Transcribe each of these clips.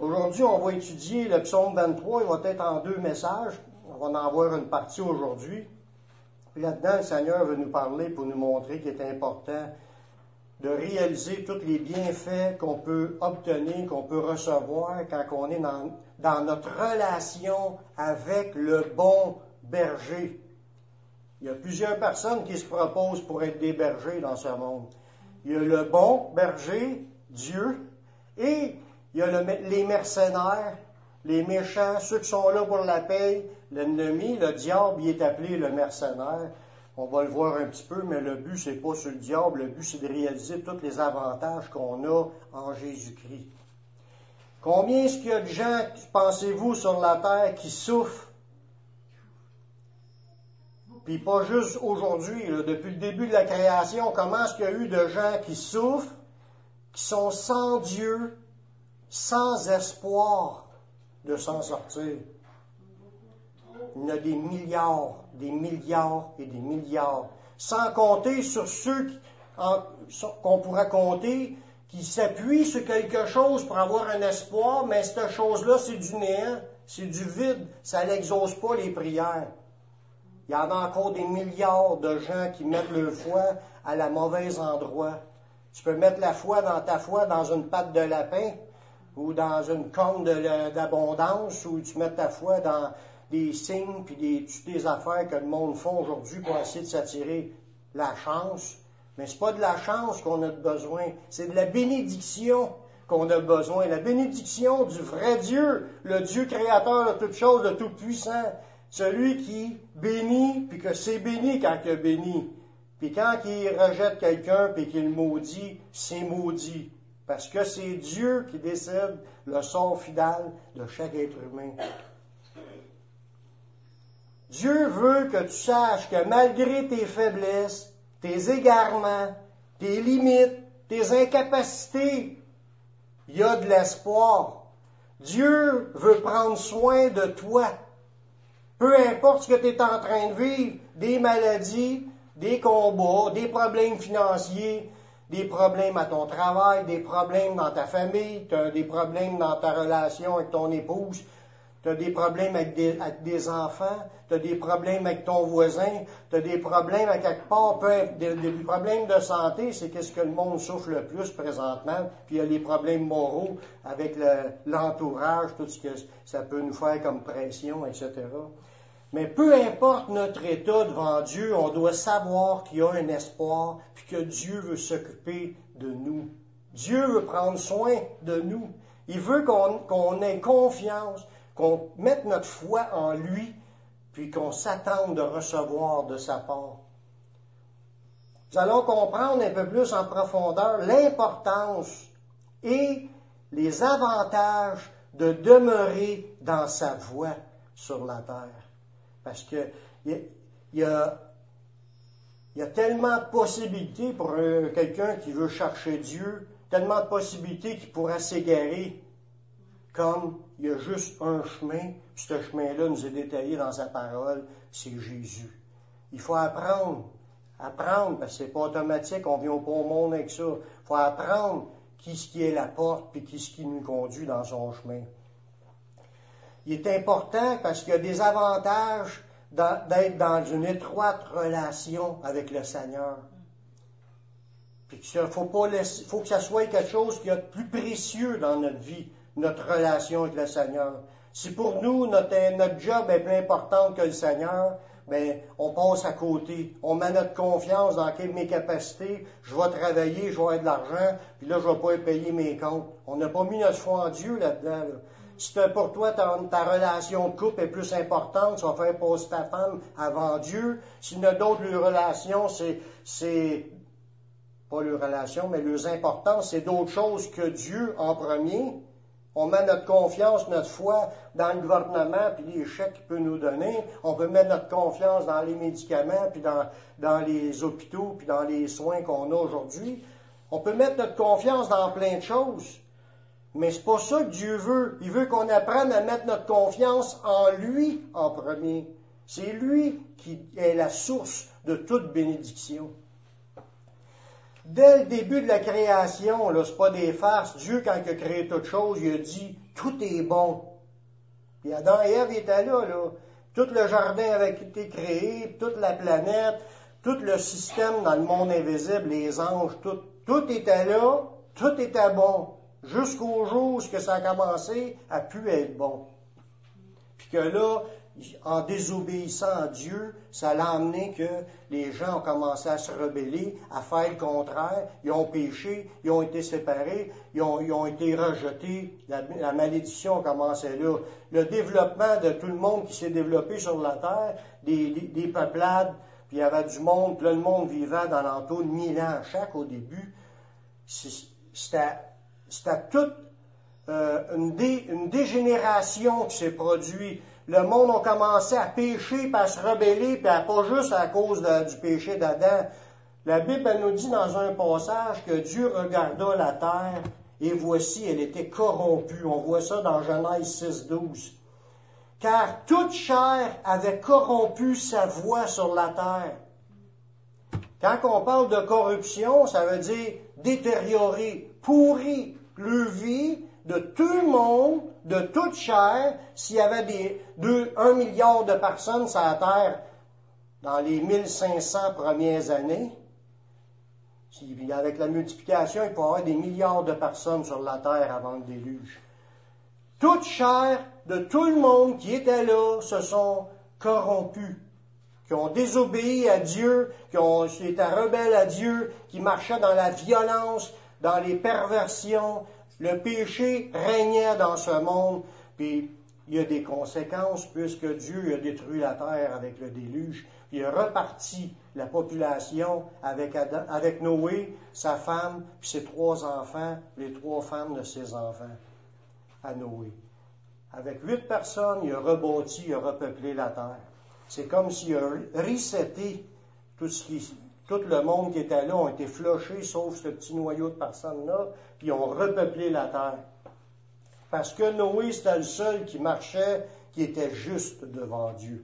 Aujourd'hui, on va étudier le psaume 23. Il va être en 2 messages. On va en avoir une partie aujourd'hui. Puis là-dedans, le Seigneur veut nous parler pour nous montrer qu'il est important de réaliser tous les bienfaits qu'on peut obtenir, qu'on peut recevoir quand on est dans notre relation avec le bon berger. Il y a plusieurs personnes qui se proposent pour être des bergers dans ce monde. Il y a le bon berger, Dieu, et il y a les mercenaires, les méchants, ceux qui sont là pour la paye, l'ennemi, le diable, il est appelé le mercenaire. On va le voir un petit peu, mais le but, c'est pas sur le diable, le but, c'est de réaliser tous les avantages qu'on a en Jésus-Christ. Combien est-ce qu'il y a de gens, pensez-vous, sur la terre qui souffrent? Puis pas juste aujourd'hui, là, depuis le début de la création, comment est-ce qu'il y a eu de gens qui souffrent, qui sont sans Dieu, sans espoir de s'en sortir? Il y en a des milliards et des milliards. Sans compter sur ceux qu'on pourrait compter qui s'appuient sur quelque chose pour avoir un espoir, mais cette chose-là, c'est du néant, c'est du vide, ça n'exauce pas les prières. Il y en a encore des milliards de gens qui mettent leur foi à la mauvaise endroit. Tu peux mettre la foi dans une patte de lapin ou dans une corne d'abondance, ou tu mets ta foi dans des signes puis toutes des affaires que le monde font aujourd'hui pour essayer de s'attirer la chance. Mais c'est pas de la chance qu'on a besoin, c'est de la bénédiction qu'on a besoin. La bénédiction du vrai Dieu, le Dieu créateur de toutes choses, de tout puissant. Celui qui bénit, puis que c'est béni quand il bénit. Puis quand il rejette quelqu'un, puis qu'il maudit, c'est maudit. Parce que c'est Dieu qui décide le sort final de chaque être humain. Dieu veut que tu saches que malgré tes faiblesses, tes égarements, tes limites, tes incapacités, il y a de l'espoir. Dieu veut prendre soin de toi. Peu importe ce que tu es en train de vivre, des maladies, des combats, des problèmes financiers, des problèmes à ton travail, des problèmes dans ta famille, tu as des problèmes dans ta relation avec ton épouse, tu as des problèmes avec des enfants, tu as des problèmes avec ton voisin, tu as des problèmes à quelque part, des problèmes de santé, c'est qu'est-ce que le monde souffre le plus présentement, puis il y a les problèmes moraux avec l'entourage, tout ce que ça peut nous faire comme pression, etc. Mais peu importe notre état devant Dieu, on doit savoir qu'il y a un espoir, puis que Dieu veut s'occuper de nous. Dieu veut prendre soin de nous. Il veut qu'on ait confiance, qu'on mette notre foi en lui, puis qu'on s'attende de recevoir de sa part. Nous allons comprendre un peu plus en profondeur l'importance et les avantages de demeurer dans sa voie sur la terre. Parce que il y a tellement de possibilités pour quelqu'un qui veut chercher Dieu, tellement de possibilités qui pourrait s'égarer, comme il y a juste un chemin, puis ce chemin-là nous est détaillé dans sa parole, c'est Jésus. Il faut apprendre, parce que c'est pas automatique, on vient pas au monde avec ça. Il faut apprendre qui est la porte, puis qui nous conduit dans son chemin. Il est important parce qu'il y a des avantages d'être dans une étroite relation avec le Seigneur. Puis il faut que ça soit quelque chose qui est de plus précieux dans notre vie, notre relation avec le Seigneur. Si pour nous, notre job est plus important que le Seigneur, bien, on passe à côté. On met notre confiance dans mes capacités. Je vais travailler, je vais avoir de l'argent, puis là, je ne vais pas payer mes comptes. On n'a pas mis notre foi en Dieu là-dedans. Là. Si pour toi, ta relation de couple est plus importante, tu vas faire passer ta femme avant Dieu. S'il y en a d'autres, leurs relations, c'est pas leurs relations, mais leurs importances, c'est d'autres choses que Dieu en premier. On met notre confiance, notre foi dans le gouvernement, puis les chèques qu'il peut nous donner. On peut mettre notre confiance dans les médicaments, puis dans les hôpitaux, puis dans les soins qu'on a aujourd'hui. On peut mettre notre confiance dans plein de choses. Mais c'est pas ça que Dieu veut. Il veut qu'on apprenne à mettre notre confiance en lui en premier. C'est lui qui est la source de toute bénédiction. Dès le début de la création, là, c'est pas des farces. Dieu, quand il a créé toute chose, il a dit tout est bon. Puis Adam et Ève étaient là. Tout le jardin avait été créé, toute la planète, tout le système dans le monde invisible, les anges, tout était là, tout était bon. Jusqu'au jour où ça a commencé à pu être bon. Puis que là, en désobéissant à Dieu, ça l'a amené que les gens ont commencé à se rebeller, à faire le contraire. Ils ont péché, ils ont été séparés, ils ont été rejetés. La malédiction a commencé là. Le développement de tout le monde qui s'est développé sur la terre, des peuplades, puis il y avait du monde, puis là, le monde vivait dans l'entour de 1000 ans chaque au début. C'était toute une dégénération qui s'est produite. Le monde a commencé à pécher, puis à se rebeller, puis pas juste à cause du péché d'Adam. La Bible, elle nous dit dans un passage que Dieu regarda la terre, et voici, elle était corrompue. On voit ça dans Genèse 6:12. Car toute chair avait corrompu sa voie sur la terre. Quand on parle de corruption, ça veut dire détériorer, pourrir le vie de tout le monde, de toute chair. S'il y avait 1 milliard de personnes sur la terre dans les 1500 premières années, avec la multiplication, il peut y avoir des milliards de personnes sur la terre avant le déluge. Toute chair de tout le monde qui était là se sont corrompus, qui ont désobéi à Dieu, qui étaient rebelles à Dieu, qui marchaient dans la violence, dans les perversions. Le péché régnait dans ce monde, puis il y a des conséquences puisque Dieu a détruit la terre avec le déluge, puis il a reparti la population avec Noé, sa femme, puis ses 3 enfants, les 3 femmes de ses enfants, à Noé. Avec 8 personnes, il a rebâti, il a repeuplé la terre. C'est comme s'il a reseté tout le monde qui était là, ont été flushés, sauf ce petit noyau de personnes-là, puis ils ont repeuplé la terre. Parce que Noé, c'était le seul qui marchait, qui était juste devant Dieu.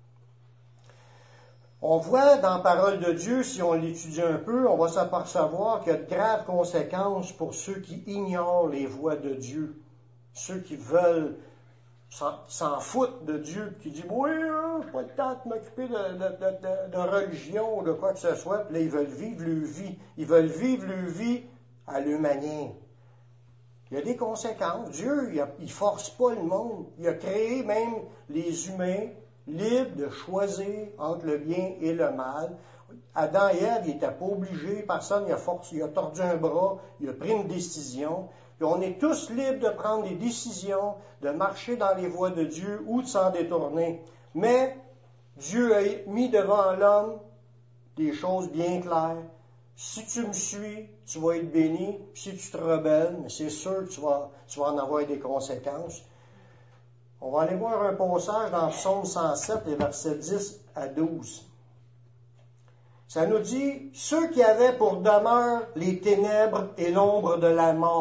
On voit dans la parole de Dieu, si on l'étudie un peu, on va s'apercevoir qu'il y a de graves conséquences pour ceux qui ignorent les voies de Dieu. Ceux qui veulent s'en foutent de Dieu, qui disent « Oui, je n'ai pas le temps de m'occuper de religion ou de quoi que ce soit », puis là, ils veulent vivre leur vie. Ils veulent vivre leur vie à leur manière. Il y a des conséquences. Dieu, il ne force pas le monde. Il a créé même les humains libres de choisir entre le bien et le mal. Adam et Ève, ils n'étaient pas obligés. Personne il a tordu un bras. Il a pris une décision. Et on est tous libres de prendre des décisions, de marcher dans les voies de Dieu ou de s'en détourner. Mais Dieu a mis devant l'homme des choses bien claires. Si tu me suis, tu vas être béni. Si tu te rebelles, mais c'est sûr que tu vas en avoir des conséquences. On va aller voir un passage dans Psaume 107, les versets 10 à 12. Ça nous dit « Ceux qui avaient pour demeure les ténèbres et l'ombre de la mort. »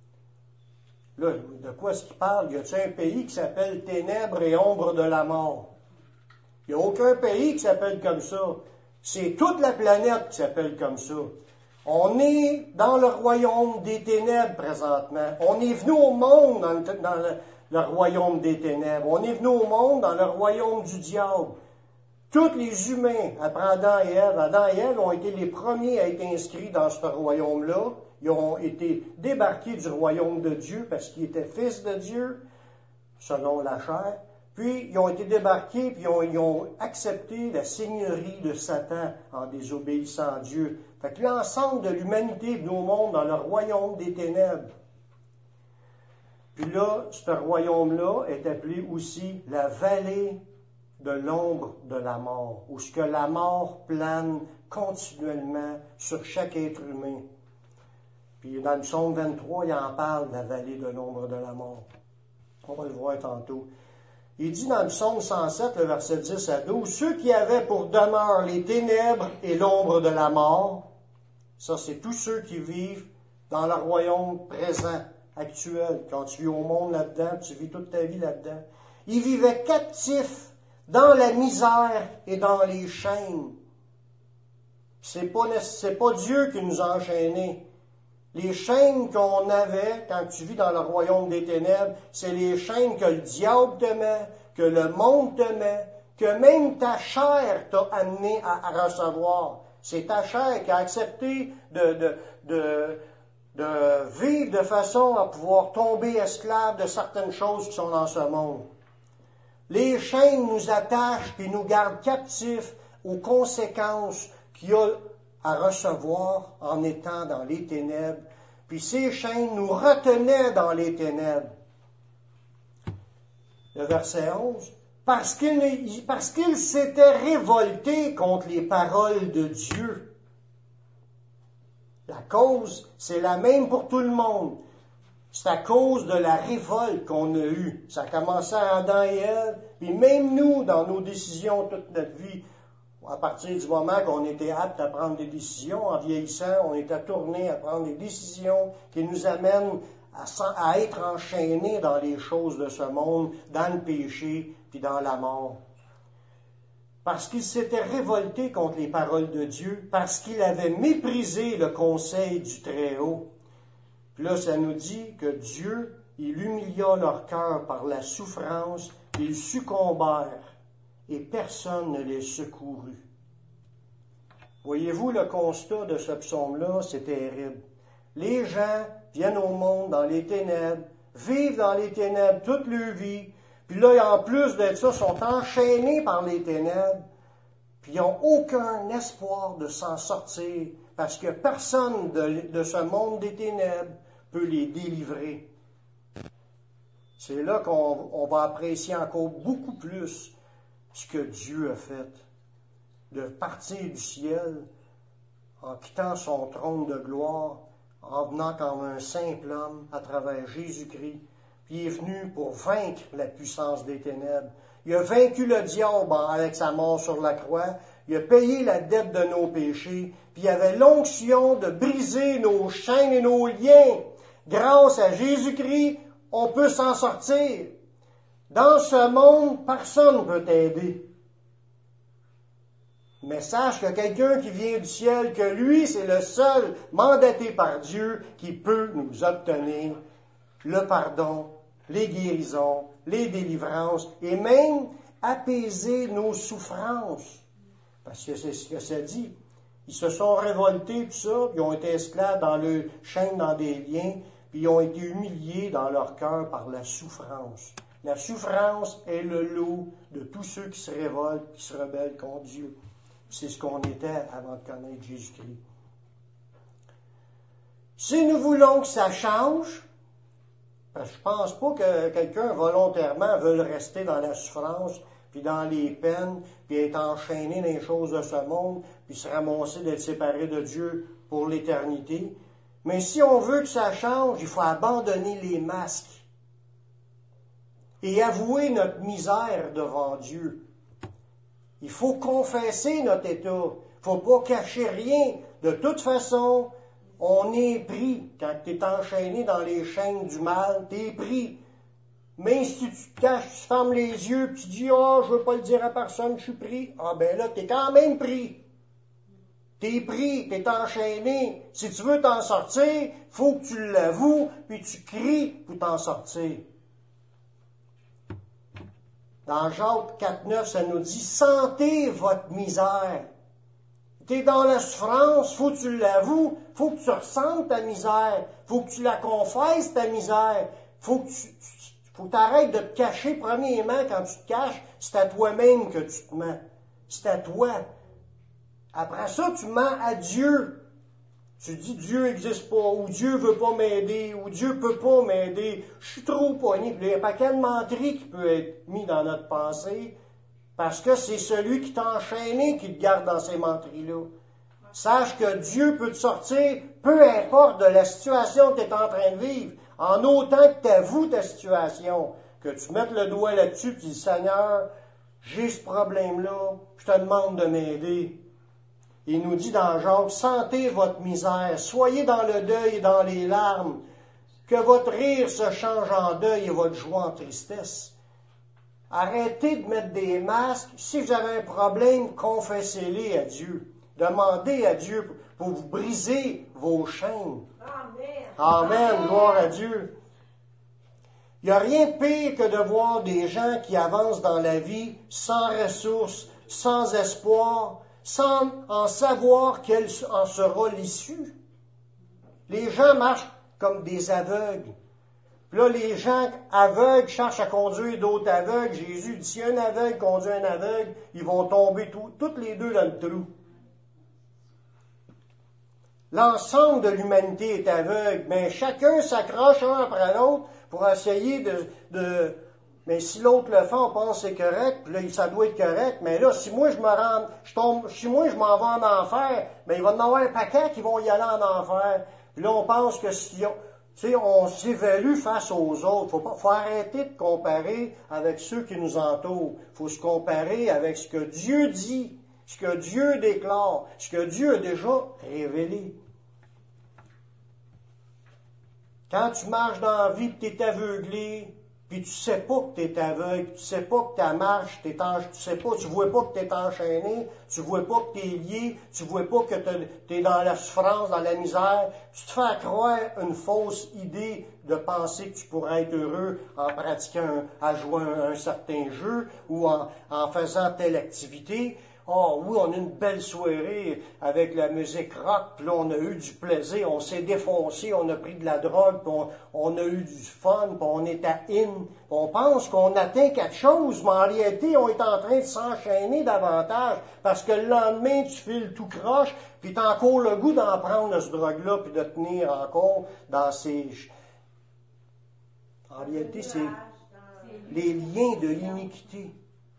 Là, de quoi est-ce qu'il parle? Y a-t-il un pays qui s'appelle Ténèbres et Ombre de la mort? Il n'y a aucun pays qui s'appelle comme ça. C'est toute la planète qui s'appelle comme ça. On est dans le royaume des ténèbres présentement. On est venu au monde dans le royaume des ténèbres. On est venu au monde dans le royaume du diable. Tous les humains, après Adam et Ève ont été les premiers à être inscrits dans ce royaume-là. Ils ont été débarqués du royaume de Dieu parce qu'ils étaient fils de Dieu, selon la chair. Puis, ils ont été débarqués, puis ils ont accepté la seigneurie de Satan en désobéissant à Dieu. Fait que l'ensemble de l'humanité est venu au monde dans le royaume des ténèbres. Puis là, ce royaume-là est appelé aussi la vallée de l'ombre de la mort, où ce que la mort plane continuellement sur chaque être humain. Puis dans le psaume 23, il en parle de la vallée de l'ombre de la mort. On va le voir tantôt. Il dit dans le psaume 107, le verset 10 à 12, « Ceux qui avaient pour demeure les ténèbres et l'ombre de la mort », ça c'est tous ceux qui vivent dans le royaume présent, actuel. Quand tu vis au monde là-dedans, tu vis toute ta vie là-dedans. Ils vivaient captifs dans la misère et dans les chaînes. C'est pas Dieu qui nous a enchaînés. Les chaînes qu'on avait quand tu vis dans le royaume des ténèbres, c'est les chaînes que le diable te met, que le monde te met, que même ta chair t'a amené à recevoir. C'est ta chair qui a accepté de vivre de façon à pouvoir tomber esclave de certaines choses qui sont dans ce monde. Les chaînes nous attachent et nous gardent captifs aux conséquences qu'il y a à recevoir en étant dans les ténèbres. Puis ces chaînes nous retenaient dans les ténèbres. Le verset 11. Parce qu'il s'était révolté contre les paroles de Dieu. La cause, c'est la même pour tout le monde. C'est à cause de la révolte qu'on a eue. Ça a commencé à Adam et Ève, puis même nous, dans nos décisions toute notre vie, à partir du moment qu'on était apte à prendre des décisions, en vieillissant, on était tourné à prendre des décisions qui nous amènent à être enchaînés dans les choses de ce monde, dans le péché, puis dans la mort. Parce qu'il s'était révolté contre les paroles de Dieu, parce qu'il avait méprisé le conseil du Très-Haut. Puis là, ça nous dit que Dieu, il humilia leur cœur par la souffrance, ils succombèrent, et personne ne les secourut. Voyez-vous le constat de ce psaume-là, c'est terrible. Les gens viennent au monde dans les ténèbres, vivent dans les ténèbres toute leur vie, puis là, en plus de ça, sont enchaînés par les ténèbres, puis ils n'ont aucun espoir de s'en sortir, parce que personne de ce monde des ténèbres peut les délivrer. C'est là qu'on va apprécier encore beaucoup plus ce que Dieu a fait, de partir du ciel, en quittant son trône de gloire, en venant comme un simple homme à travers Jésus-Christ, puis il est venu pour vaincre la puissance des ténèbres. Il a vaincu le diable avec sa mort sur la croix, il a payé la dette de nos péchés, puis il avait l'onction de briser nos chaînes et nos liens. Grâce à Jésus-Christ, on peut s'en sortir. Dans ce monde, personne ne peut t'aider. Mais sache que quelqu'un qui vient du ciel, que lui, c'est le seul mandaté par Dieu qui peut nous obtenir le pardon, les guérisons, les délivrances et même apaiser nos souffrances. Parce que c'est ce que ça dit. Ils se sont révoltés, tout ça, puis ils ont été esclaves dans leurs chaînes, dans des liens, puis ils ont été humiliés dans leur cœur par la souffrance. La souffrance est le lot de tous ceux qui se révoltent, qui se rebellent contre Dieu. C'est ce qu'on était avant de connaître Jésus-Christ. Si nous voulons que ça change, parce que je ne pense pas que quelqu'un volontairement veuille rester dans la souffrance, puis dans les peines, puis être enchaîné dans les choses de ce monde, puis se ramasser d'être séparé de Dieu pour l'éternité. Mais si on veut que ça change, il faut abandonner les masques et avouer notre misère devant Dieu. Il faut confesser notre état. Il ne faut pas cacher rien. De toute façon, on est pris. Quand tu es enchaîné dans les chaînes du mal, tu es pris. Mais si tu te caches, tu fermes les yeux, puis tu dis « Ah, je ne veux pas le dire à personne, je suis pris. » Ah ben là, tu es quand même pris. Tu es pris, tu es enchaîné. Si tu veux t'en sortir, il faut que tu l'avoues, puis tu cries pour t'en sortir. Dans Jacques 4,9, ça nous dit « Sentez votre misère. » Tu es dans la souffrance, il faut que tu l'avoues, il faut que tu ressentes ta misère, il faut que tu la confesses, ta misère, il faut que tu arrêtes de te cacher. Premièrement, quand tu te caches, c'est à toi-même que tu te mens. C'est à toi. Après ça, tu mens à Dieu. Tu dis Dieu n'existe pas, ou Dieu veut pas m'aider, ou Dieu peut pas m'aider. Je suis trop pogné. Il y a un paquet de menteries qui peut être mis dans notre pensée, parce que c'est celui qui t'a enchaîné qui te garde dans ces menteries-là. Sache que Dieu peut te sortir, peu importe de la situation que tu es en train de vivre, en autant que tu avoues ta situation, que tu mettes le doigt là-dessus et tu dis, Seigneur, j'ai ce problème-là, je te demande de m'aider. Il nous dit dans Jacques, sentez votre misère, soyez dans le deuil et dans les larmes, que votre rire se change en deuil et votre joie en tristesse. Arrêtez de mettre des masques. Si vous avez un problème, confessez-les à Dieu. Demandez à Dieu pour vous briser vos chaînes. Amen. Amen, gloire à Dieu. Il n'y a rien de pire que de voir des gens qui avancent dans la vie sans ressources, sans espoir, sans en savoir quelle en sera l'issue. Les gens marchent comme des aveugles. Puis là, les gens aveugles cherchent à conduire d'autres aveugles. Jésus dit, si un aveugle conduit un aveugle, ils vont tomber toutes les deux dans le trou. L'ensemble de l'humanité est aveugle, mais chacun s'accroche un après l'autre pour essayer mais si l'autre le fait, on pense que c'est correct, puis là, ça doit être correct, mais là, si moi je je m'en vais en enfer, mais il va y en avoir un paquet qui vont y aller en enfer. Puis là, on pense que on s'évalue face aux autres. Faut arrêter de comparer avec ceux qui nous entourent. Faut se comparer avec ce que Dieu dit, ce que Dieu déclare, ce que Dieu a déjà révélé. Quand tu marches dans la vie et tu es aveuglé, puis tu sais pas que tu es aveugle, tu sais pas que ta marche, tu vois pas que tu es enchaîné, tu vois pas que tu es lié, tu vois pas que tu es dans la souffrance, dans la misère, tu te fais croire une fausse idée de penser que tu pourrais être heureux en pratiquant, à jouer un certain jeu ou en faisant telle activité. Oh oui, on a une belle soirée avec la musique rock, puis là on a eu du plaisir, on s'est défoncé, on a pris de la drogue, puis on a eu du fun, puis on est à in. On pense qu'on atteint quelque chose, mais en réalité, on est en train de s'enchaîner davantage, parce que le lendemain, tu files tout croche, puis tu as encore le goût d'en prendre de ce drogue-là, puis de tenir encore dans ces... En réalité, c'est les liens de l'iniquité.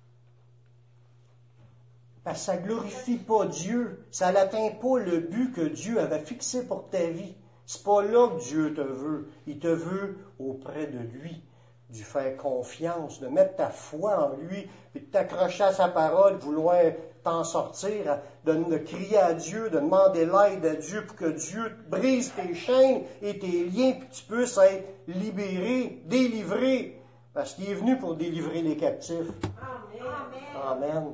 Parce que ça ne glorifie pas Dieu. Ça n'atteint pas le but que Dieu avait fixé pour ta vie. C'est pas là que Dieu te veut. Il te veut auprès de lui. De lui faire confiance, de mettre ta foi en lui, puis de t'accrocher à sa parole, de vouloir t'en sortir, de crier à Dieu, de demander l'aide à Dieu pour que Dieu brise tes chaînes et tes liens, puis que tu puisses être libéré, délivré. Parce qu'il est venu pour délivrer les captifs. Amen. Amen.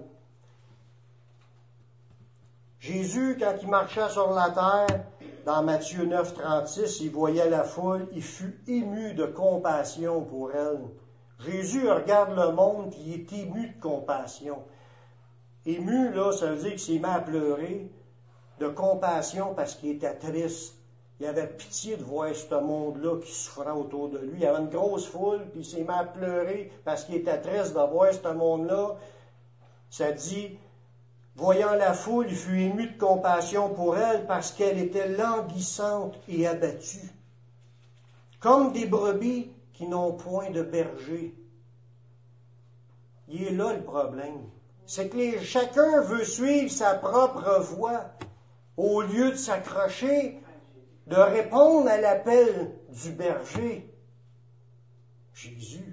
Jésus, quand il marchait sur la terre, dans Matthieu 9, 36, il voyait la foule, il fut ému de compassion pour elle. Jésus regarde le monde, puis il est ému de compassion. Ému, là, ça veut dire qu'il s'est mis à pleurer de compassion parce qu'il était triste. Il avait pitié de voir ce monde-là qui souffrait autour de lui. Il y avait une grosse foule, puis il s'est mis à pleurer parce qu'il était triste de voir ce monde-là. Ça dit... Voyant la foule, il fut ému de compassion pour elle parce qu'elle était languissante et abattue, comme des brebis qui n'ont point de berger. Il est là le problème. C'est que chacun veut suivre sa propre voie au lieu de s'accrocher, de répondre à l'appel du berger, Jésus.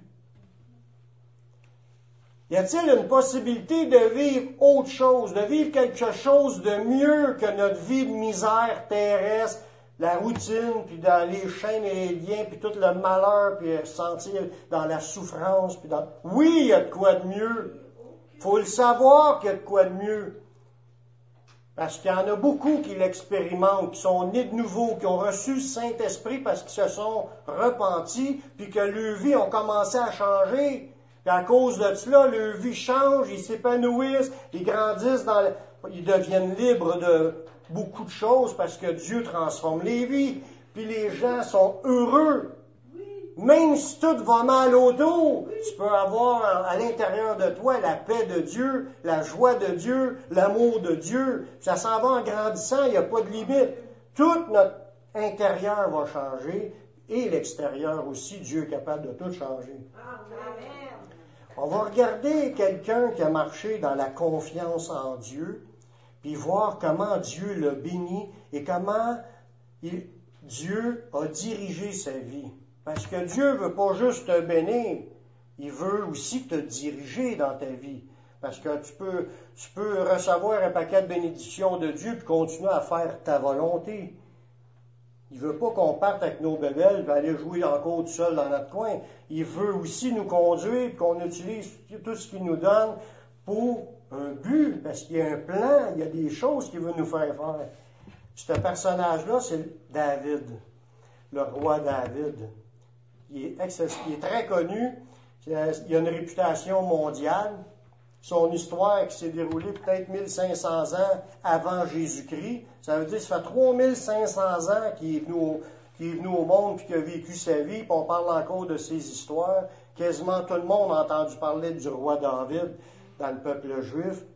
Y a-t-il une possibilité de vivre autre chose, de vivre quelque chose de mieux que notre vie de misère terrestre, la routine, puis dans les chaînes et les liens, puis tout le malheur, puis se sentir dans la souffrance, puis dans... Oui, il y a de quoi de mieux. Faut le savoir qu'il y a de quoi de mieux. Parce qu'il y en a beaucoup qui l'expérimentent, qui sont nés de nouveau, qui ont reçu le Saint-Esprit parce qu'ils se sont repentis, puis que leur vie ont commencé à changer. Puis à cause de cela, leur vie change, ils s'épanouissent, ils grandissent ils deviennent libres de beaucoup de choses parce que Dieu transforme les vies. Puis les gens sont heureux. Même si tout va mal autour, tu peux avoir à l'intérieur de toi la paix de Dieu, la joie de Dieu, l'amour de Dieu. Ça s'en va en grandissant, il n'y a pas de limite. Tout notre intérieur va changer et l'extérieur aussi. Dieu est capable de tout changer. Amen. On va regarder quelqu'un qui a marché dans la confiance en Dieu, puis voir comment Dieu l'a béni et comment Dieu a dirigé sa vie. Parce que Dieu ne veut pas juste te bénir, il veut aussi te diriger dans ta vie. Parce que tu peux recevoir un paquet de bénédictions de Dieu puis continuer à faire ta volonté. Il ne veut pas qu'on parte avec nos bébelles et aller jouer encore tout seul dans notre coin. Il veut aussi nous conduire et qu'on utilise tout ce qu'il nous donne pour un but, parce qu'il y a un plan, il y a des choses qu'il veut nous faire faire. Ce personnage-là, c'est David. le roi David. Il est très connu, il a une réputation mondiale. Son histoire qui s'est déroulée peut-être 1500 ans avant Jésus-Christ, ça veut dire que ça fait 3500 ans qu'il est venu au monde et qu'il a vécu sa vie, puis on parle encore de ses histoires. Quasiment tout le monde a entendu parler du roi David dans le peuple juif.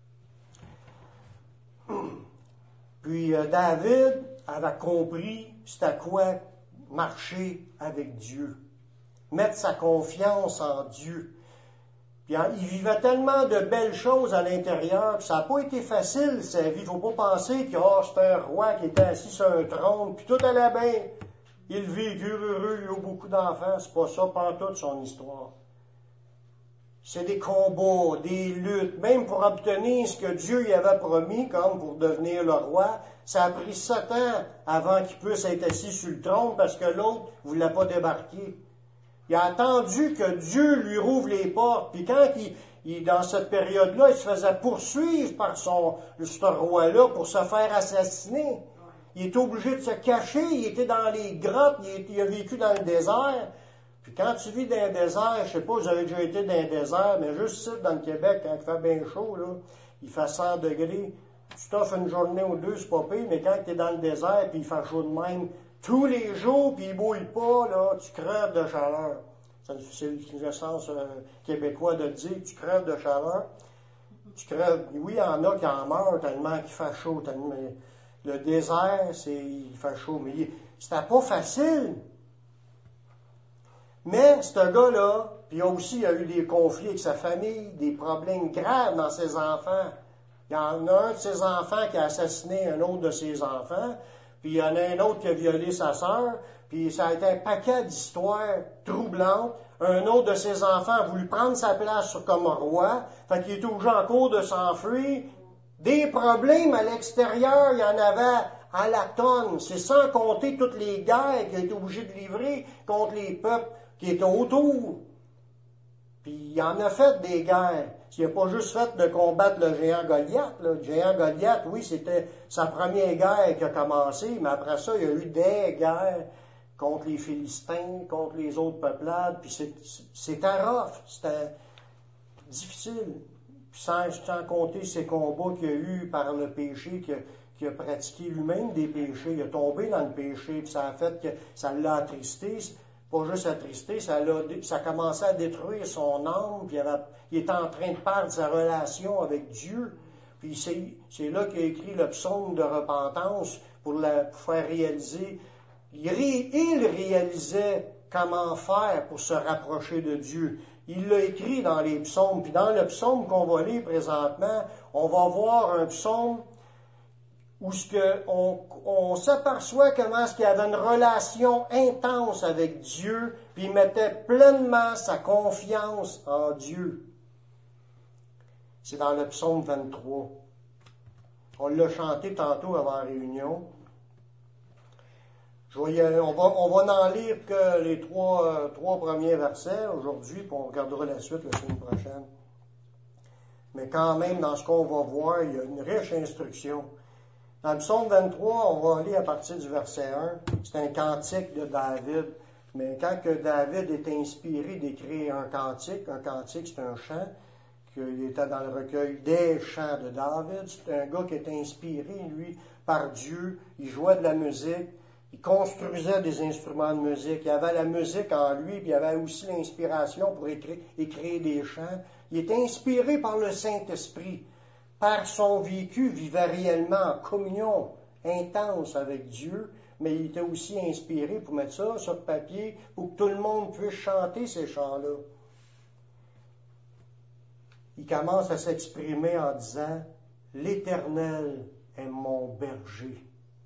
Puis David avait compris c'était quoi marcher avec Dieu, mettre sa confiance en Dieu. Puis il vivait tellement de belles choses à l'intérieur, puis ça n'a pas été facile sa vie. Il ne faut pas penser que c'était un roi qui était assis sur un trône, puis tout allait bien. Il vécut heureux, il a eu beaucoup d'enfants. C'est pas ça pantoute son histoire. C'est des combats, des luttes, même pour obtenir ce que Dieu lui avait promis, comme pour devenir le roi. Ça a pris 7 ans avant qu'il puisse être assis sur le trône parce que l'autre ne voulait pas débarquer. Il a attendu que Dieu lui rouvre les portes. Puis quand dans cette période-là, il se faisait poursuivre par ce roi-là pour se faire assassiner. Il était obligé de se cacher, il était dans les grottes, il a vécu dans le désert. Puis quand tu vis dans un désert, je sais pas, vous avez déjà été dans un désert, mais juste ici, dans le Québec, quand il fait bien chaud, là, il fait 100 degrés. Tu t'offres une journée ou deux, c'est pas pire, mais quand tu es dans le désert, puis il fait chaud de même, tous les jours, puis il bouille pas, là, tu crèves de chaleur. C'est le sens québécois de dire, tu crèves de chaleur. Tu crèves. Oui, il y en a qui en meurent tellement qu'il fait chaud. Tellement, le désert, il fait chaud, mais c'était pas facile. Mais ce gars-là, puis il a eu des conflits avec sa famille, des problèmes graves dans ses enfants. Il y en a un de ses enfants qui a assassiné un autre de ses enfants, puis il y en a un autre qui a violé sa sœur, puis ça a été un paquet d'histoires troublantes. Un autre de ses enfants a voulu prendre sa place comme roi, fait qu'il est obligé encore de s'enfuir. Des problèmes à l'extérieur, il y en avait à la tonne. C'est sans compter toutes les guerres qu'il a été obligé de livrer contre les peuples qui étaient autour. Puis il en a fait des guerres. Il n'a pas juste fait de combattre le géant Goliath. Là. Le géant Goliath, oui, c'était sa première guerre qui a commencé, mais après ça, il y a eu des guerres contre les Philistins, contre les autres peuplades, puis c'était rough, c'était difficile. Puis sans compter ces combats qu'il y a eu par le péché, qu'il a pratiqué lui-même des péchés, il a tombé dans le péché, puis ça a fait que ça l'a attristé. Pas juste attristé, ça a commencé à détruire son âme, puis il était en train de perdre sa relation avec Dieu. Puis c'est là qu'il a écrit le psaume de repentance pour faire réaliser. Il réalisait comment faire pour se rapprocher de Dieu. Il l'a écrit dans les psaumes. Puis dans le psaume qu'on va lire présentement, on va voir un psaume où on s'aperçoit comment est-ce qu'il avait une relation intense avec Dieu, puis il mettait pleinement sa confiance en Dieu. C'est dans le psaume 23. On l'a chanté tantôt avant la réunion. On va n'en lire que les trois premiers versets aujourd'hui, puis on regardera la suite la semaine prochaine. Mais quand même, dans ce qu'on va voir, il y a une riche instruction. Dans le psaume 23, on va lire à partir du verset 1. C'est un cantique de David. Mais quand que David est inspiré d'écrire un cantique c'est un chant, qu'il était dans le recueil des chants de David. C'est un gars qui est inspiré, lui, par Dieu. Il jouait de la musique. Il construisait des instruments de musique. Il avait la musique en lui, puis il avait aussi l'inspiration pour écrire des chants. Il est inspiré par le Saint-Esprit. Par son vécu, vivait réellement en communion intense avec Dieu, mais il était aussi inspiré pour mettre ça sur papier pour que tout le monde puisse chanter ces chants-là. Il commence à s'exprimer en disant « L'Éternel est mon berger ».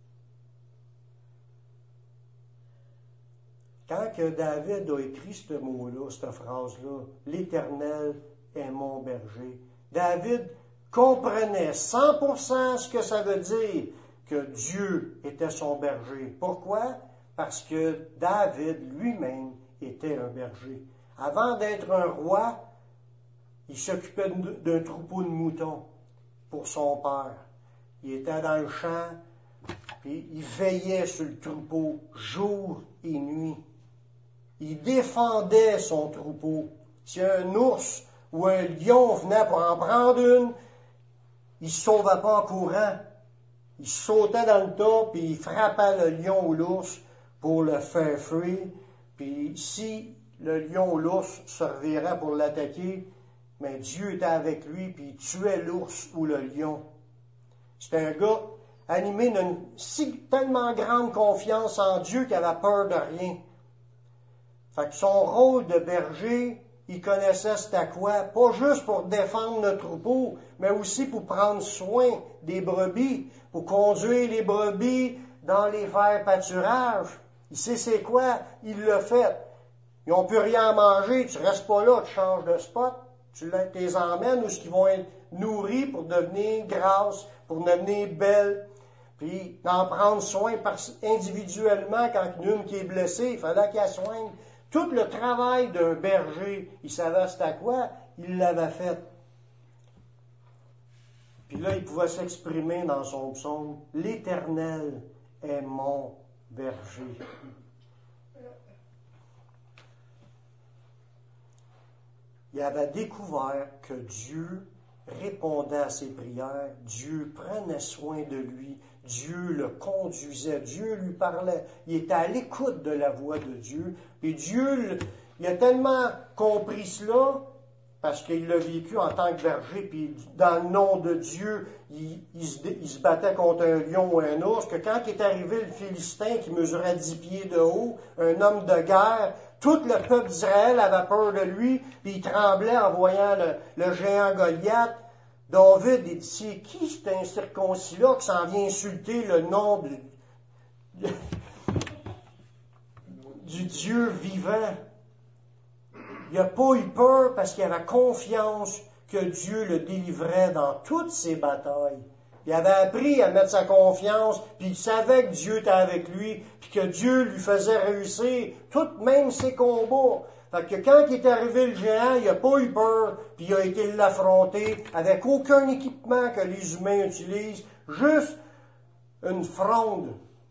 Quand que David a écrit ce mot-là, cette phrase-là, « L'Éternel est mon berger », David comprenait 100% ce que ça veut dire que Dieu était son berger. Pourquoi? Parce que David lui-même était un berger. Avant d'être un roi, il s'occupait d'un troupeau de moutons pour son père. Il était dans le champ, Puis il veillait sur le troupeau jour et nuit. Il défendait son troupeau. Si un ours ou un lion venait pour en prendre une, il ne se sauvait pas en courant. Il sautait dans le tas, puis il frappait le lion ou l'ours pour le faire fuir. Puis si le lion ou l'ours se revirait pour l'attaquer, mais Dieu était avec lui, puis il tuait l'ours ou le lion. C'était un gars animé d'une tellement grande confiance en Dieu qu'il avait peur de rien. Fait que son rôle de berger, il connaissait c'était quoi, pas juste pour défendre le troupeau, mais aussi pour prendre soin des brebis, pour conduire les brebis dans les verts pâturages. Il sait c'est quoi, il le fait. Ils n'ont plus rien à manger, tu restes pas là, tu changes de spot, tu les emmènes où ils vont être nourris pour devenir grasses, pour devenir belles. Puis d'en prendre soin individuellement quand une qui est blessée, il fallait qu'elle soigne. Tout le travail d'un berger, il savait c'était quoi, il l'avait fait. Puis là, il pouvait s'exprimer dans son psaume, « L'Éternel est mon berger. » Il avait découvert que Dieu répondait à ses prières, Dieu prenait soin de lui, Dieu le conduisait, Dieu lui parlait, il était à l'écoute de la voix de Dieu, et Dieu, il a tellement compris cela, parce qu'il l'a vécu en tant que berger, puis dans le nom de Dieu, il se battait contre un lion ou un ours, que quand est arrivé le Philistin qui mesurait 10 pieds de haut, un homme de guerre, tout le peuple d'Israël avait peur de lui, puis il tremblait en voyant le géant Goliath. David, il dit, c'est qui cet incirconcis-là qui s'en vient insulter le nom du Dieu vivant? Il n'a pas eu peur parce qu'il avait confiance que Dieu le délivrait dans toutes ses batailles. Il avait appris à mettre sa confiance, puis il savait que Dieu était avec lui, puis que Dieu lui faisait réussir, même ses combats. Fait que quand il est arrivé le géant, il n'a pas eu peur, puis il a été l'affronter avec aucun équipement que les humains utilisent, juste une fronde.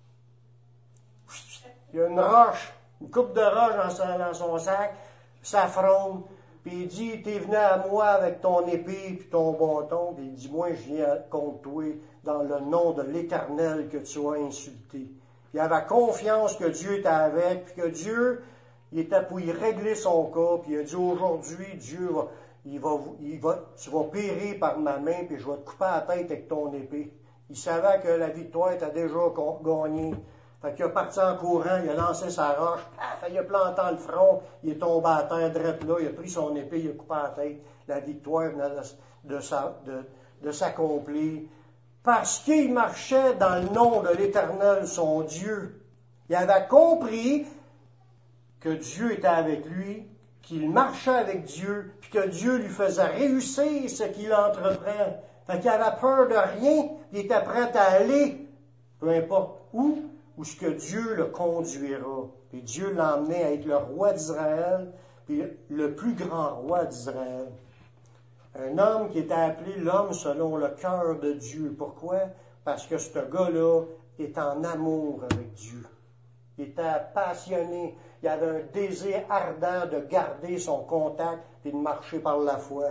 Il y a une roche, une coupe de roche dans son sac, sa fronde, puis il dit, t'es venu à moi avec ton épée puis ton bâton, puis il dit, moi je viens contre toi dans le nom de l'Éternel que tu as insulté. Il avait confiance que Dieu était avec, puis que Dieu, il était pour y régler son cas, puis il a dit, aujourd'hui, Dieu, tu vas périr par ma main, puis je vais te couper la tête avec ton épée. Il savait que la victoire était déjà gagnée. Fait qu'il est parti en courant, il a lancé sa roche, paf, il a planté le front, il est tombé à terre drette là, il a pris son épée, il a coupé la tête. La victoire venait de s'accomplir. Parce qu'il marchait dans le nom de l'Éternel, son Dieu. Il avait compris que Dieu était avec lui, qu'il marchait avec Dieu, puis que Dieu lui faisait réussir ce qu'il entreprend. Fait qu'il avait peur de rien, il était prêt à aller, peu importe où ce que Dieu le conduira. Puis Dieu l'a emmené à être le roi d'Israël, puis le plus grand roi d'Israël. Un homme qui était appelé l'homme selon le cœur de Dieu. Pourquoi? Parce que ce gars-là est en amour avec Dieu. Il était passionné. Il avait un désir ardent de garder son contact et de marcher par la foi.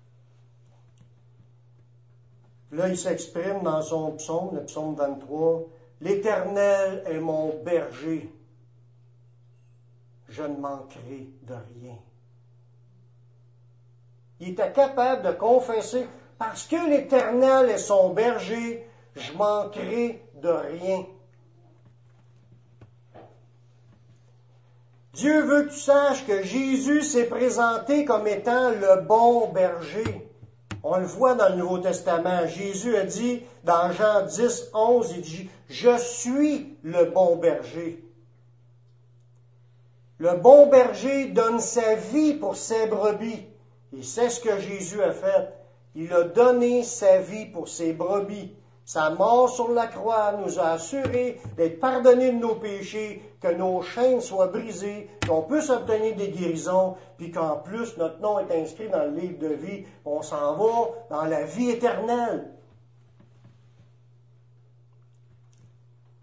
Là, il s'exprime dans son psaume, le psaume 23. « L'Éternel est mon berger, je ne manquerai de rien. » Il était capable de confesser, parce que l'Éternel est son berger, je manquerai de rien. Dieu veut que tu saches que Jésus s'est présenté comme étant le bon berger. On le voit dans le Nouveau Testament. Jésus a dit, dans Jean 10, 11, il dit, « Je suis le bon berger. » Le bon berger donne sa vie pour ses brebis. Et c'est ce que Jésus a fait. Il a donné sa vie pour ses brebis. Sa mort sur la croix nous a assuré d'être pardonnés de nos péchés, que nos chaînes soient brisées, qu'on puisse obtenir des guérisons, puis qu'en plus notre nom est inscrit dans le livre de vie. On s'en va dans la vie éternelle.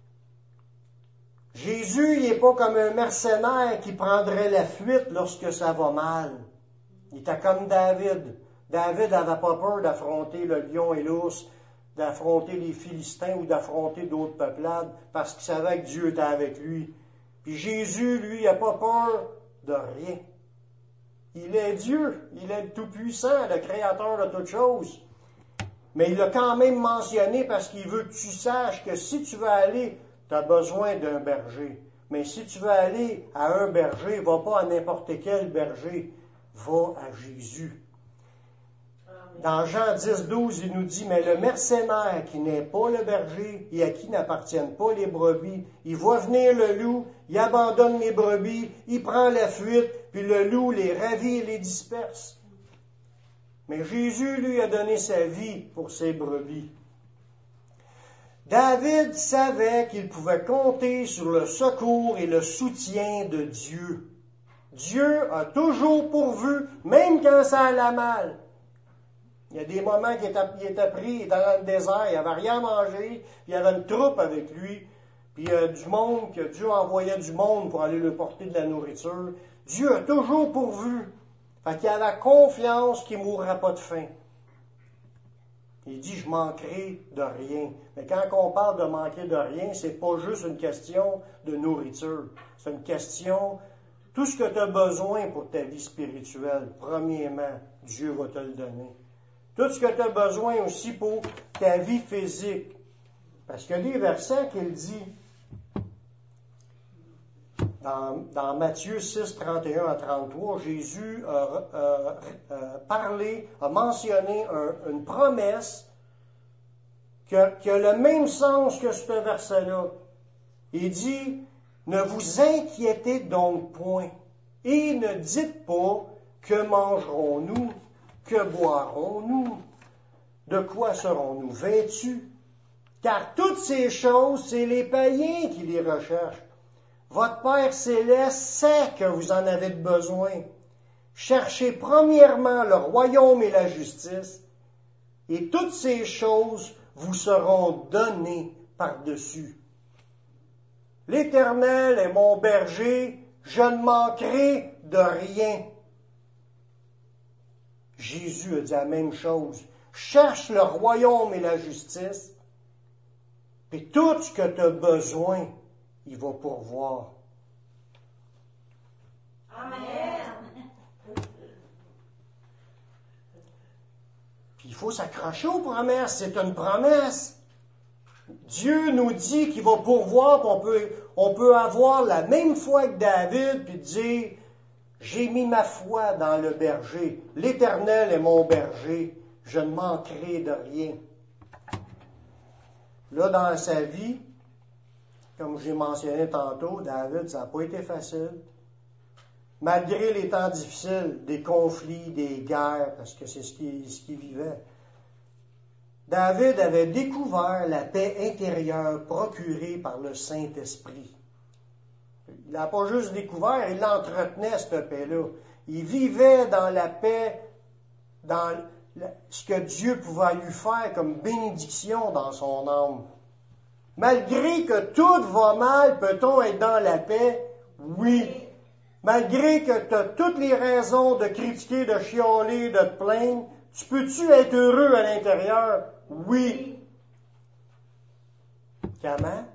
Jésus, il n'est pas comme un mercenaire qui prendrait la fuite lorsque ça va mal. Il était comme David. David n'avait pas peur d'affronter le lion et l'ours, d'affronter les Philistins ou d'affronter d'autres peuplades, parce qu'il savait que Dieu était avec lui. Puis Jésus, lui, il n'a pas peur de rien. Il est Dieu, il est le Tout-Puissant, le Créateur de toutes choses. Mais il l'a quand même mentionné parce qu'il veut que tu saches que si tu veux aller, tu as besoin d'un berger. Mais si tu veux aller à un berger, va pas à n'importe quel berger, va à Jésus. Dans Jean 10, 12, il nous dit, mais le mercenaire qui n'est pas le berger et à qui n'appartiennent pas les brebis, il voit venir le loup, il abandonne les brebis, il prend la fuite, puis le loup les ravit et les disperse. Mais Jésus, lui, a donné sa vie pour ses brebis. David savait qu'il pouvait compter sur le secours et le soutien de Dieu. Dieu a toujours pourvu, même quand ça allait mal. Il y a des moments qu'il était pris dans le désert, il n'avait rien à manger, il y avait une troupe avec lui, puis il y a du monde, que Dieu envoyait du monde pour aller lui porter de la nourriture. Dieu a toujours pourvu. Fait qu'il avait confiance qu'il ne mourra pas de faim. Il dit, je manquerai de rien. Mais quand on parle de manquer de rien, c'est pas juste une question de nourriture. C'est une question, tout ce que tu as besoin pour ta vie spirituelle, premièrement, Dieu va te le donner. Tout ce que tu as besoin aussi pour ta vie physique. Parce qu'il y a des versets qu'il dit dans Matthieu 6, 31 à 33, Jésus a parlé, a mentionné une promesse qui a le même sens que ce verset-là. Il dit, ne vous inquiétez donc point et ne dites pas que mangerons-nous, que boirons-nous, de quoi serons-nous vêtus? Car toutes ces choses, c'est les païens qui les recherchent. Votre Père céleste sait que vous en avez besoin. Cherchez premièrement le royaume et la justice, et toutes ces choses vous seront données par-dessus. L'Éternel est mon berger, je ne manquerai de rien. Jésus a dit la même chose. Cherche le royaume et la justice, et tout ce que tu as besoin, il va pourvoir. Amen. Puis il faut s'accrocher aux promesses. C'est une promesse. Dieu nous dit qu'il va pourvoir, puis on peut avoir la même foi que David, puis dire, j'ai mis ma foi dans le berger. L'Éternel est mon berger. Je ne manquerai de rien. Là, dans sa vie, comme j'ai mentionné tantôt, David, ça n'a pas été facile. Malgré les temps difficiles, des conflits, des guerres, parce que c'est ce qu'il vivait, David avait découvert la paix intérieure procurée par le Saint-Esprit. Il n'a pas juste découvert, il l'entretenait, cette paix-là. Il vivait dans la paix, dans ce que Dieu pouvait lui faire comme bénédiction dans son âme. Malgré que tout va mal, peut-on être dans la paix? Oui. Malgré que tu as toutes les raisons de critiquer, de chialer, de te plaindre, tu peux-tu être heureux à l'intérieur? Oui. Comment?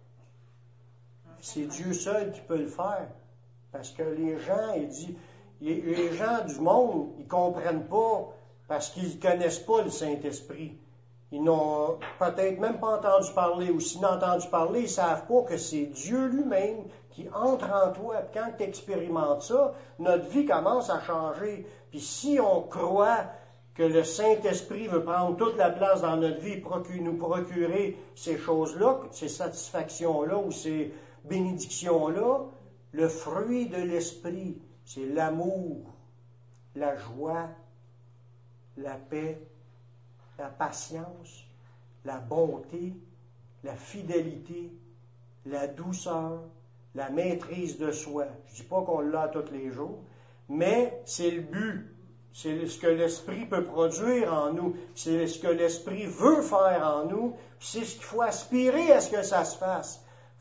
C'est Dieu seul qui peut le faire. Parce que les gens du monde, ils ne comprennent pas parce qu'ils ne connaissent pas le Saint-Esprit. Ils n'ont peut-être même pas entendu parler, ou s'ils n'ont entendu parler, ils ne savent pas que c'est Dieu lui-même qui entre en toi. Puis quand tu expérimentes ça, notre vie commence à changer. Puis si on croit que le Saint-Esprit veut prendre toute la place dans notre vie et nous procurer ces choses-là, ces satisfactions-là ou ces bénédictions-là, le fruit de l'Esprit, c'est l'amour, la joie, la paix, la patience, la bonté, la fidélité, la douceur, la maîtrise de soi. Je ne dis pas qu'on l'a tous les jours, mais c'est le but. C'est ce que l'Esprit peut produire en nous. C'est ce que l'Esprit veut faire en nous. C'est ce qu'il faut aspirer à ce que ça se fasse.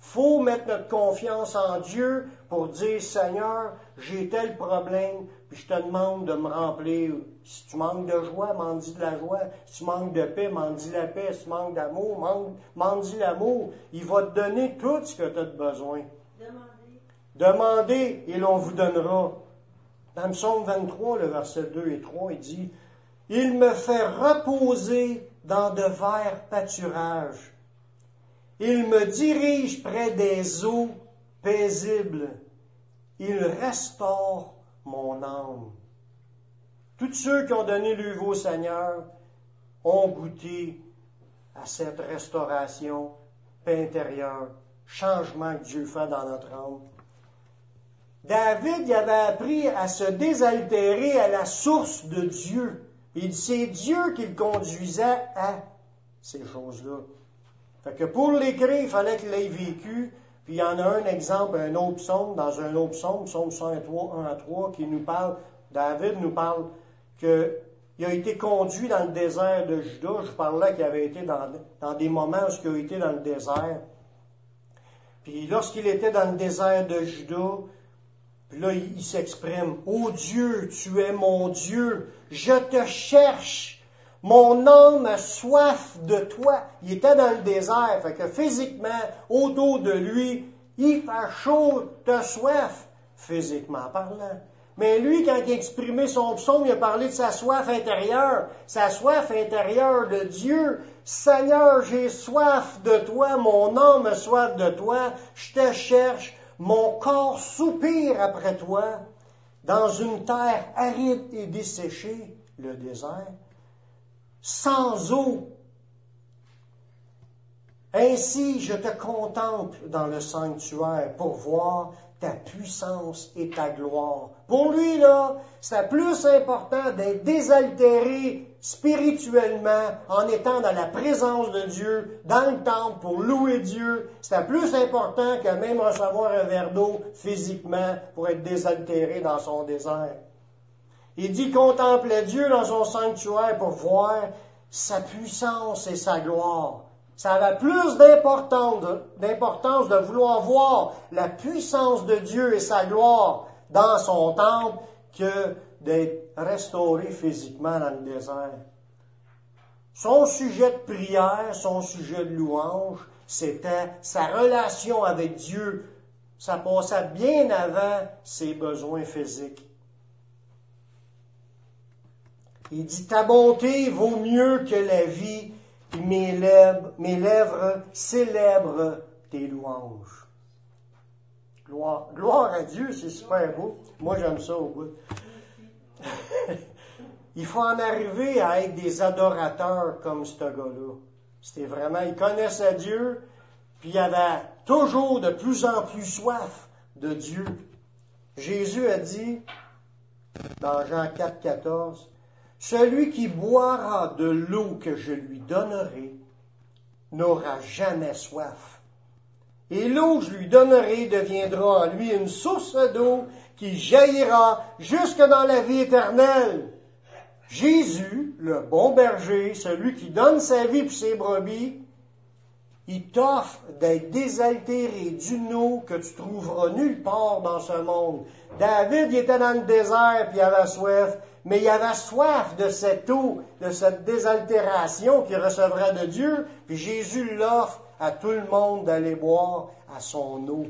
faut mettre notre confiance en Dieu pour dire, Seigneur, j'ai tel problème, puis je te demande de me remplir. Si tu manques de joie, m'en dis de la joie. Si tu manques de paix, m'en dis la paix. Si tu manques d'amour, m'en dis l'amour. Il va te donner tout ce que tu as besoin. Demandez et l'on vous donnera. Dans le psaume 23, le verset 2 et 3, il dit, « Il me fait reposer dans de verts pâturages. Il me dirige près des eaux paisibles. Il restaure mon âme. » Tous ceux qui ont donné le vie au Seigneur ont goûté à cette restauration, paix intérieure, changement que Dieu fait dans notre âme. David il avait appris à se désaltérer à la source de Dieu. C'est Dieu qui le conduisait à ces choses-là. Fait que pour l'écrire, il fallait qu'il l'ait vécu. Puis il y en a un exemple, un autre psaume, dans un autre psaume, psaume 103, 1 à 3, qui nous parle, David nous parle qu'il a été conduit dans le désert de Juda. Je parlais qu'il avait été dans des moments où il a été dans le désert. Puis lorsqu'il était dans le désert de Juda, puis là, il s'exprime, « Ô Dieu, tu es mon Dieu, je te cherche, mon âme a soif de toi. » Il était dans le désert, fait que physiquement, autour de lui, il fait chaud, t'as soif, physiquement parlant. Mais lui, quand il a exprimé son psaume, il a parlé de sa soif intérieure de Dieu. « Seigneur, j'ai soif de toi, mon âme a soif de toi, je te cherche. Mon corps soupire après toi, dans une terre aride et desséchée, le désert, sans eau. Ainsi, je te contemple dans le sanctuaire pour voir ta puissance et ta gloire. » Pour lui, là, c'était plus important d'être désaltéré spirituellement en étant dans la présence de Dieu, dans le temple pour louer Dieu. C'était plus important que même recevoir un verre d'eau physiquement pour être désaltéré dans son désert. Il dit contemplait Dieu dans son sanctuaire pour voir sa puissance et sa gloire. Ça avait plus d'importance de vouloir voir la puissance de Dieu et sa gloire dans son temple que d'être restauré physiquement dans le désert. Son sujet de prière, son sujet de louange, c'était sa relation avec Dieu. Ça passait bien avant ses besoins physiques. Il dit, « Ta bonté vaut mieux que la vie. Puis mes lèvres célèbrent tes louanges. » Gloire à Dieu, c'est super beau. Moi, j'aime ça au bout. Il faut en arriver à être des adorateurs comme ce gars-là. C'était vraiment, il connaissait Dieu, puis il avait toujours de plus en plus soif de Dieu. Jésus a dit, dans Jean 4, 14, « Celui qui boira de l'eau que je lui donnerai n'aura jamais soif. Et l'eau que je lui donnerai deviendra en lui une source d'eau qui jaillira jusque dans la vie éternelle. » Jésus, le bon berger, celui qui donne sa vie pour ses brebis, il t'offre d'être désaltéré d'une eau que tu trouveras nulle part dans ce monde. David, il était dans le désert puis il avait soif, mais il avait soif de cette eau, de cette désaltération qu'il recevrait de Dieu, puis Jésus l'offre à tout le monde d'aller boire à son eau.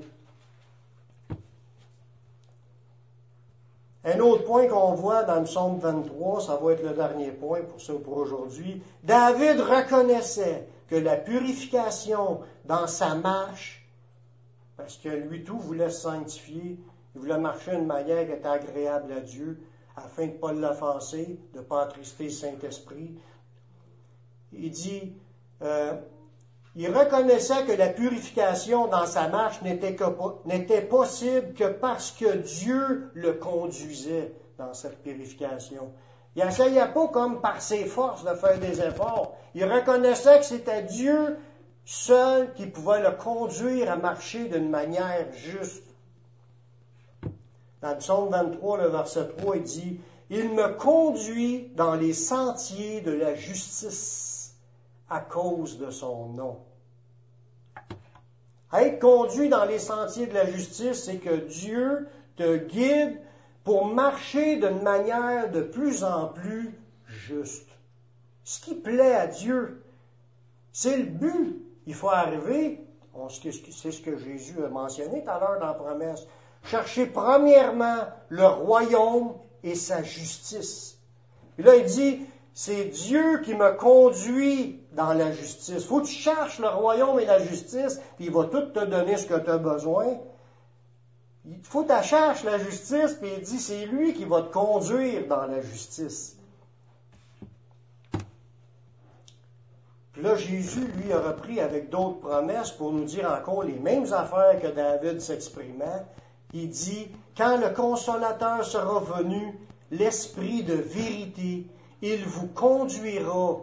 Un autre point qu'on voit dans le psaume 23, ça va être le dernier point pour aujourd'hui. David reconnaissait que la purification dans sa marche, parce que lui tout voulait se sanctifier, il voulait marcher d'une manière qui était agréable à Dieu, afin de ne pas l'offenser, de ne pas attrister le Saint-Esprit. Il dit, il reconnaissait que la purification dans sa marche n'était possible que parce que Dieu le conduisait dans cette purification. Il n'essayait pas comme par ses forces de faire des efforts. Il reconnaissait que c'était Dieu seul qui pouvait le conduire à marcher d'une manière juste. Dans le psaume 23, le verset 3, il dit, « Il me conduit dans les sentiers de la justice à cause de son nom. » Être conduit dans les sentiers de la justice, c'est que Dieu te guide pour marcher d'une manière de plus en plus juste. Ce qui plaît à Dieu, c'est le but. Il faut arriver, c'est ce que Jésus a mentionné tout à l'heure dans la promesse, chercher premièrement le royaume et sa justice. Puis là, il dit, c'est Dieu qui me conduit dans la justice. Il faut que tu cherches le royaume et la justice, puis il va tout te donner ce que tu as besoin. Il faut que tu cherches la justice, puis il dit, c'est lui qui va te conduire dans la justice. Puis là, Jésus, lui, a repris avec d'autres promesses pour nous dire encore les mêmes affaires que David s'exprimait. Il dit, quand le Consolateur sera venu, l'Esprit de vérité, il vous conduira.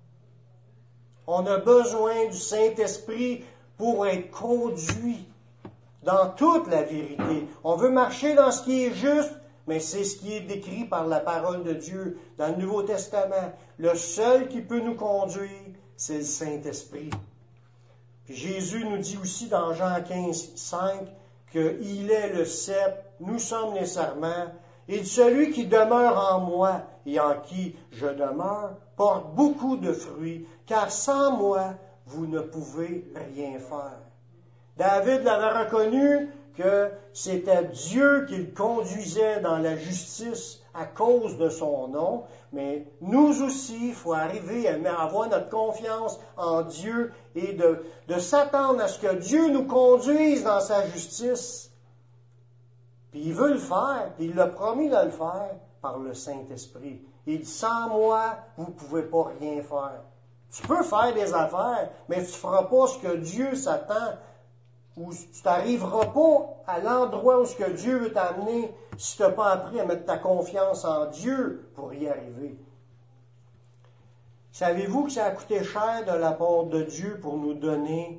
On a besoin du Saint-Esprit pour être conduit dans toute la vérité. On veut marcher dans ce qui est juste, mais c'est ce qui est décrit par la parole de Dieu dans le Nouveau Testament. Le seul qui peut nous conduire, c'est le Saint-Esprit. Puis Jésus nous dit aussi dans Jean 15, 5, qu'il est le cep, nous sommes les serments, et celui qui demeure en moi et en qui je demeure porte beaucoup de fruits, car sans moi, vous ne pouvez rien faire. David l'avait reconnu que c'était Dieu qui le conduisait dans la justice à cause de son nom, mais nous aussi, il faut arriver à avoir notre confiance en Dieu et de s'attendre à ce que Dieu nous conduise dans sa justice. Puis il veut le faire, puis il l'a promis de le faire par le Saint-Esprit. Il dit, sans moi, vous ne pouvez pas rien faire. Tu peux faire des affaires, mais tu ne feras pas ce que Dieu s'attend, ou tu n'arriveras pas à l'endroit où ce que Dieu veut t'amener si tu n'as pas appris à mettre ta confiance en Dieu pour y arriver. Savez-vous que ça a coûté cher de la part de Dieu pour nous donner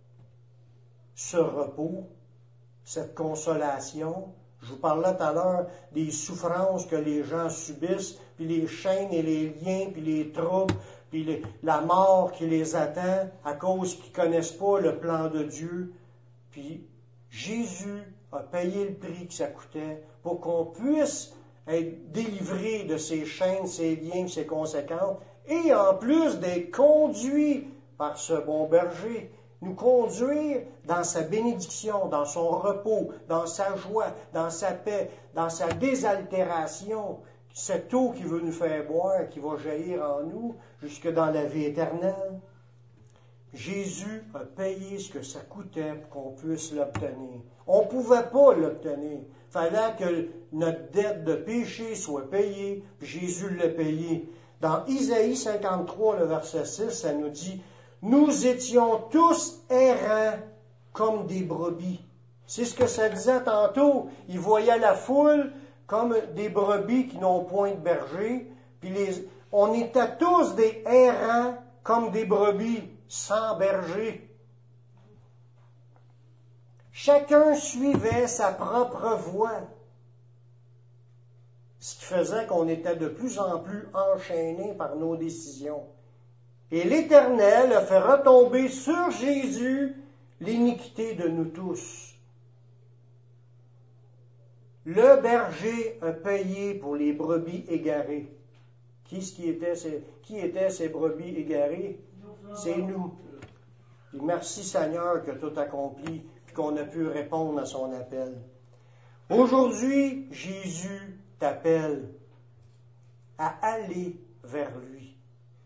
ce repos, cette consolation? Je vous parlais tout à l'heure des souffrances que les gens subissent, puis les chaînes et les liens, puis les troubles, puis la mort qui les attend à cause qu'ils ne connaissent pas le plan de Dieu. Puis Jésus a payé le prix que ça coûtait pour qu'on puisse être délivré de ces chaînes, ces liens, ces conséquences, et en plus d'être conduit par ce bon berger, nous conduire dans sa bénédiction, dans son repos, dans sa joie, dans sa paix, dans sa désaltération, cette eau qui veut nous faire boire, qui va jaillir en nous jusque dans la vie éternelle. Jésus a payé ce que ça coûtait pour qu'on puisse l'obtenir. On ne pouvait pas l'obtenir. Il fallait que notre dette de péché soit payée, puis Jésus l'a payé. Dans Isaïe 53, le verset 6, ça nous dit « Nous étions tous errants comme des brebis. » C'est ce que ça disait tantôt. Il voyait la foule comme des brebis qui n'ont point de berger. Puis on était tous des errants comme des brebis, sans berger. Chacun suivait sa propre voie, ce qui faisait qu'on était de plus en plus enchaînés par nos décisions. Et l'Éternel a fait retomber sur Jésus l'iniquité de nous tous. Le berger a payé pour les brebis égarées. Qui étaient ces brebis égarées? C'est nous. Et merci Seigneur que tout accompli, puis qu'on a pu répondre à son appel. Aujourd'hui, Jésus t'appelle à aller vers lui.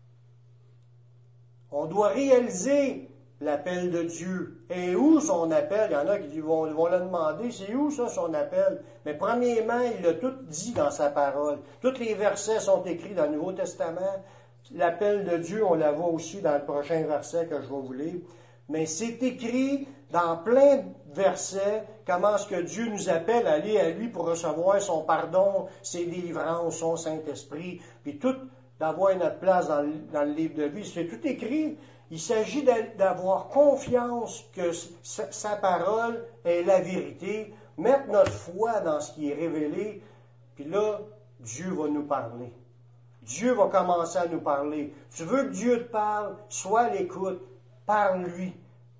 On doit réaliser l'appel de Dieu. Et où son appel? Il y en a qui vont le demander, c'est où ça son appel? Mais premièrement, il a tout dit dans sa parole. Tous les versets sont écrits dans le Nouveau Testament. L'appel de Dieu, on la voit aussi dans le prochain verset que je vais vous lire. Mais c'est écrit dans plein de versets comment est-ce que Dieu nous appelle à aller à lui pour recevoir son pardon, ses délivrances, son Saint-Esprit, puis tout d'avoir notre place dans le livre de vie. C'est tout écrit. Il s'agit d'avoir confiance que sa parole est la vérité, mettre notre foi dans ce qui est révélé, puis là, Dieu va nous parler. Dieu va commencer à nous parler. Tu veux que Dieu te parle, sois à l'écoute, parle-lui.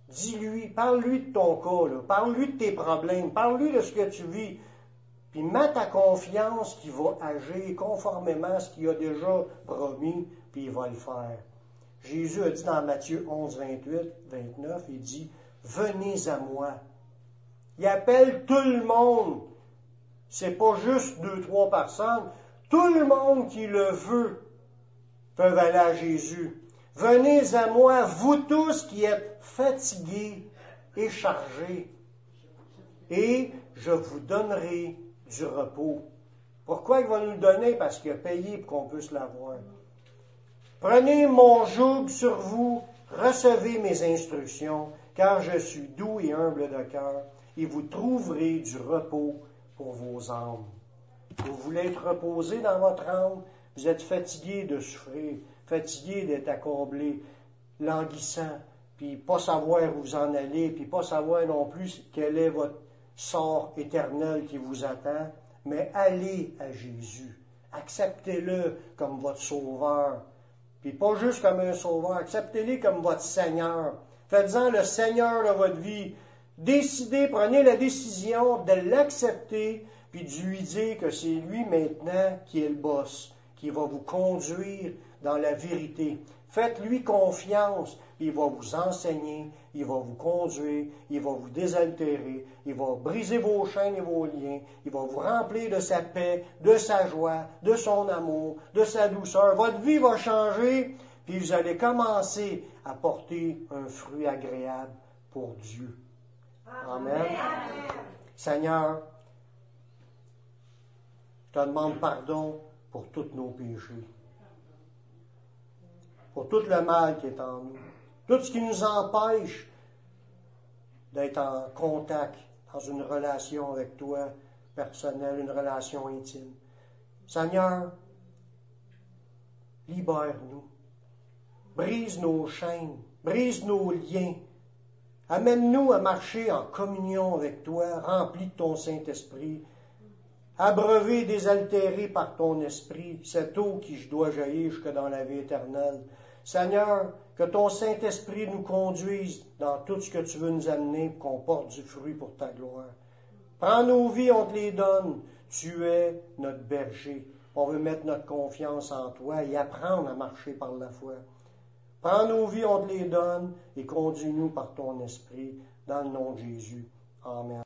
Dis-lui, parle-lui de ton cas, là. Parle-lui de tes problèmes, parle-lui de ce que tu vis. Puis mets ta confiance qu'il va agir conformément à ce qu'il a déjà promis, puis il va le faire. Jésus a dit dans Matthieu 11, 28, 29, il dit, « Venez à moi. » Il appelle tout le monde. C'est pas juste 2-3 personnes. Tout le monde qui le veut peuvent aller à Jésus. « Venez à moi, vous tous qui êtes fatigués et chargés, et je vous donnerai du repos. » Pourquoi il va nous le donner? Parce qu'il a payé pour qu'on puisse l'avoir. « Prenez mon joug sur vous, recevez mes instructions, car je suis doux et humble de cœur, et vous trouverez du repos pour vos âmes. » Vous voulez être reposé dans votre âme? Vous êtes fatigué de souffrir, fatigué d'être accablé, languissant, puis pas savoir où vous en allez, puis pas savoir non plus quel est votre sort éternel qui vous attend, mais allez à Jésus. Acceptez-le comme votre sauveur. Puis pas juste comme un sauveur, acceptez-le comme votre Seigneur. Faites-en le Seigneur de votre vie. Décidez, prenez la décision de l'accepter, puis de lui dire que c'est lui maintenant qui est le boss, qui va vous conduire dans la vérité. Faites-lui confiance, puis il va vous enseigner, il va vous conduire, il va vous désaltérer, il va briser vos chaînes et vos liens, il va vous remplir de sa paix, de sa joie, de son amour, de sa douceur. Votre vie va changer, puis vous allez commencer à porter un fruit agréable pour Dieu. Amen. Seigneur, je te demande pardon pour tous nos péchés, pour tout le mal qui est en nous, tout ce qui nous empêche d'être en contact, dans une relation avec toi personnelle, une relation intime. Seigneur, libère-nous, brise nos chaînes, brise nos liens, amène-nous à marcher en communion avec toi, rempli de ton Saint-Esprit, abreuvé, désaltéré par ton esprit, cette eau qui doit jaillir jusque dans la vie éternelle. Seigneur, que ton Saint-Esprit nous conduise dans tout ce que tu veux nous amener pour qu'on porte du fruit pour ta gloire. Prends nos vies, on te les donne. Tu es notre berger. On veut mettre notre confiance en toi et apprendre à marcher par la foi. Prends nos vies, on te les donne et conduis-nous par ton esprit dans le nom de Jésus. Amen.